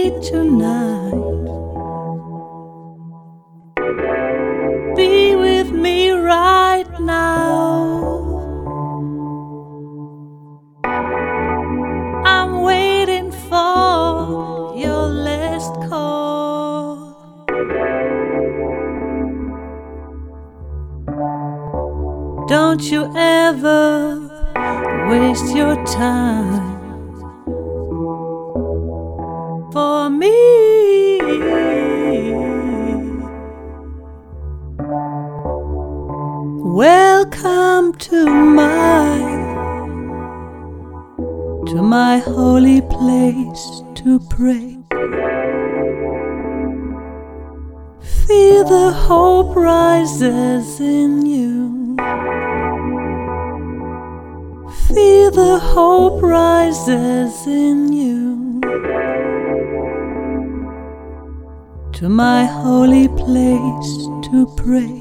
me tonight. Be with me right now. I'm waiting for your last call. Don't you ever waste your time for me. Welcome to my holy place to pray. Feel the hope rises in you. Feel the hope rises in you. To my holy place to pray.